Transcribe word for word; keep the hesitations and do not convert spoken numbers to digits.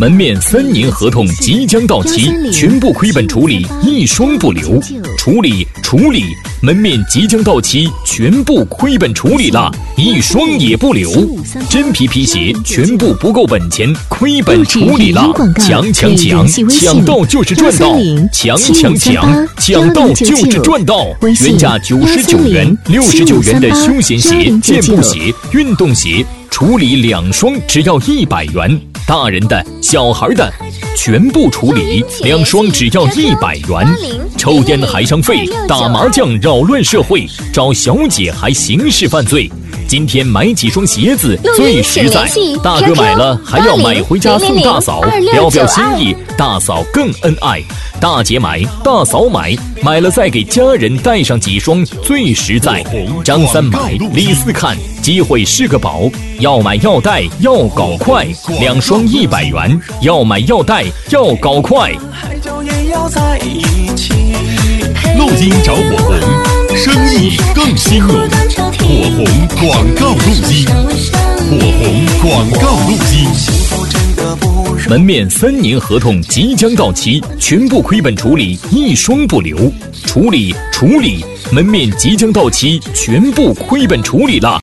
门面三年合同即将到期，全部亏本处理，一双不留。处理处理，门面即将到期，全部亏本处理了，一双也不留。真皮皮鞋全部不够本钱，亏本处理了。抢抢抢，抢到就是赚到！抢抢抢，抢到就是赚到！原价九十九元、六十九元的休闲鞋、健步鞋、运动鞋，处理两双只要一百元。大人的、小孩的，全部处理，两双只要一百元。抽烟还伤肺，打麻将扰乱社会，找小姐还刑事犯罪。今天买几双鞋子最实在，大哥买了还要买回家送大嫂，表表心意，大嫂更恩爱。大姐买，大嫂买，买了再给家人带上几双最实在。张三买，李四看，机会是个宝，要买要带要搞快，两双一百元，要买要带要搞快。 路金找火红，生意更兴隆。火红广告路金，火红广告路金。 门面三年合同即将到期，全部亏本处理，一双不留。处理处理，门面即将到期，全部亏本处理了。